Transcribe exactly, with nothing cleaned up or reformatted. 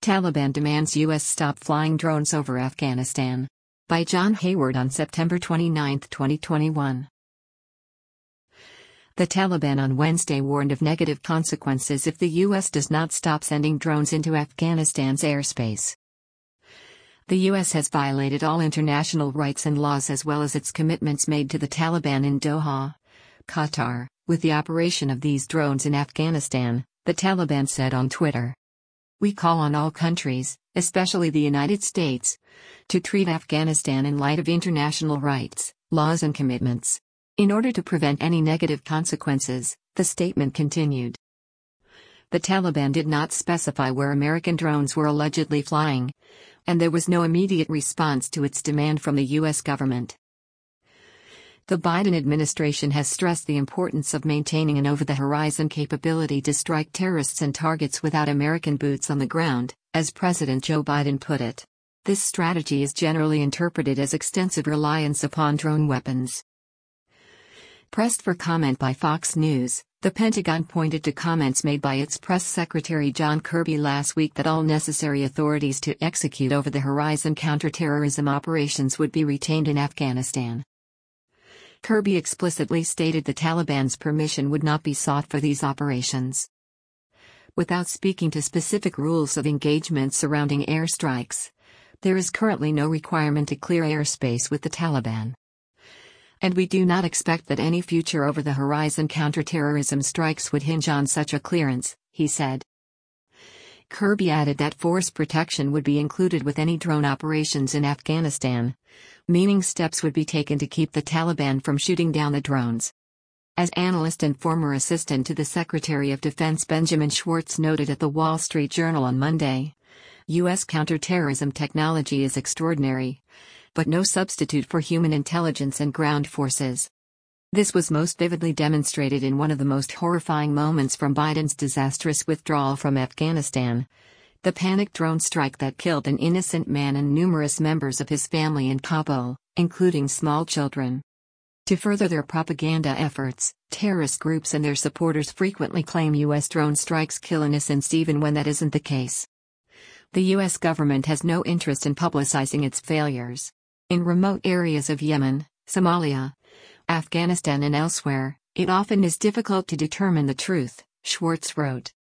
Taliban demands U S stop flying drones over Afghanistan. By John Hayward on September twenty-ninth, twenty twenty-one. The Taliban on Wednesday warned of negative consequences if the U S does not stop sending drones into Afghanistan's airspace. The U S has violated all international rights and laws as well as its commitments made to the Taliban in Doha, Qatar, with the operation of these drones in Afghanistan, the Taliban said on Twitter. We call on all countries, especially the United States, to treat Afghanistan in light of international rights, laws and commitments. In order to prevent any negative consequences, the statement continued. The Taliban did not specify where American drones were allegedly flying, and there was no immediate response to its demand from the U S government. The Biden administration has stressed the importance of maintaining an over-the-horizon capability to strike terrorists and targets without American boots on the ground, as President Joe Biden put it. This strategy is generally interpreted as extensive reliance upon drone weapons. Pressed for comment by Fox News, the Pentagon pointed to comments made by its press secretary John Kirby last week that all necessary authorities to execute over-the-horizon counterterrorism operations would be retained in Afghanistan. Kirby explicitly stated the Taliban's permission would not be sought for these operations. Without speaking to specific rules of engagement surrounding airstrikes, there is currently no requirement to clear airspace with the Taliban. And we do not expect that any future over-the-horizon counterterrorism strikes would hinge on such a clearance, he said. Kirby added that force protection would be included with any drone operations in Afghanistan, meaning steps would be taken to keep the Taliban from shooting down the drones. As analyst and former assistant to the Secretary of Defense Benjamin Schwartz noted at the Wall Street Journal on Monday, U S counterterrorism technology is extraordinary, but no substitute for human intelligence and ground forces. This was most vividly demonstrated in one of the most horrifying moments from Biden's disastrous withdrawal from Afghanistan, the panicked drone strike that killed an innocent man and numerous members of his family in Kabul, including small children. To further their propaganda efforts, terrorist groups and their supporters frequently claim U S drone strikes kill innocents even when that isn't the case. The U S government has no interest in publicizing its failures. In remote areas of Yemen, Somalia, Afghanistan and elsewhere, it often is difficult to determine the truth, Schwartz wrote.